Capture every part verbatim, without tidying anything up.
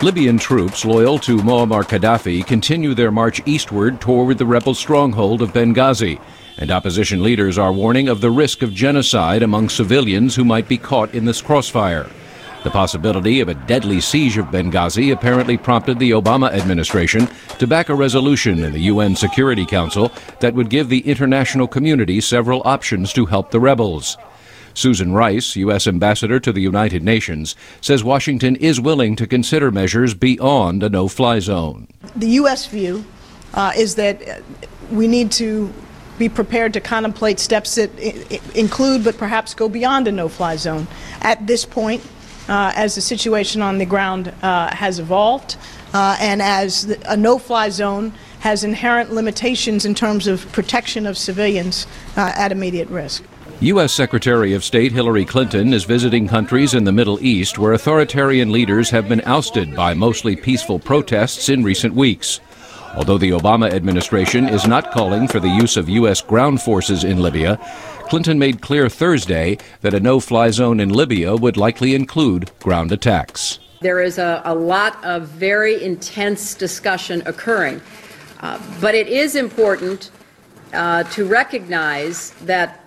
Libyan troops loyal to Muammar Gaddafi continue their march eastward toward the rebel stronghold of Benghazi, and opposition leaders are warning of the risk of genocide among civilians who might be caught in this crossfire. The possibility of a deadly siege of Benghazi apparently prompted the Obama administration to back a resolution in the U N Security Council that would give the international community several options to help the rebels. Susan Rice, U S Ambassador to the United Nations, says Washington is willing to consider measures beyond a no-fly zone. The U S view uh, is that we need to be prepared to contemplate steps that include but perhaps go beyond a no-fly zone. At this point, uh, as the situation on the ground uh, has evolved, uh, and as a no-fly zone has inherent limitations in terms of protection of civilians uh, at immediate risk. U S Secretary of State Hillary Clinton is visiting countries in the Middle East where authoritarian leaders have been ousted by mostly peaceful protests in recent weeks. Although the Obama administration is not calling for the use of U S ground forces in Libya, Clinton made clear Thursday that a no-fly zone in Libya would likely include ground attacks. There is a, a lot of very intense discussion occurring, uh, but it is important uh, to recognize that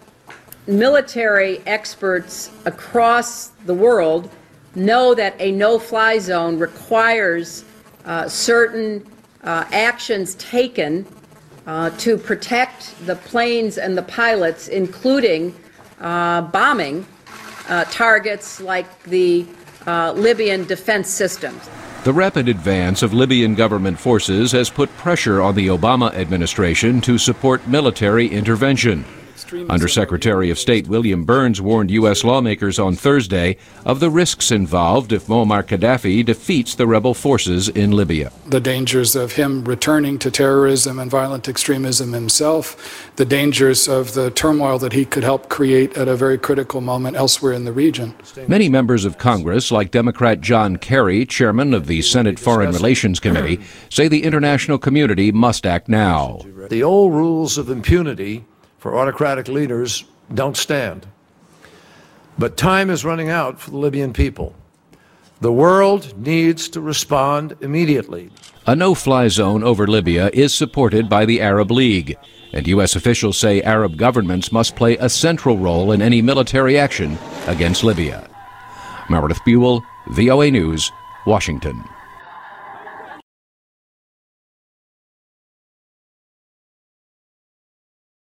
military experts across the world know that a no-fly zone requires uh, certain uh, actions taken uh, to protect the planes and the pilots, including uh, bombing uh, targets like the uh, Libyan defense systems. The rapid advance of Libyan government forces has put pressure on the Obama administration to support military intervention. Undersecretary of State William Burns warned U S lawmakers on Thursday of the risks involved if Muammar Gaddafi defeats the rebel forces in Libya. The dangers of him returning to terrorism and violent extremism himself, the dangers of the turmoil that he could help create at a very critical moment elsewhere in the region. Many members of Congress, like Democrat John Kerry, chairman of the Senate Foreign Relations Committee, say the international community must act now. The old rules of impunity for autocratic leaders don't stand. But time is running out for the Libyan people. The world needs to respond immediately. A no-fly zone over Libya is supported by the Arab League, and U S officials say Arab governments must play a central role in any military action against Libya. Meredith Buell, V O A News, Washington.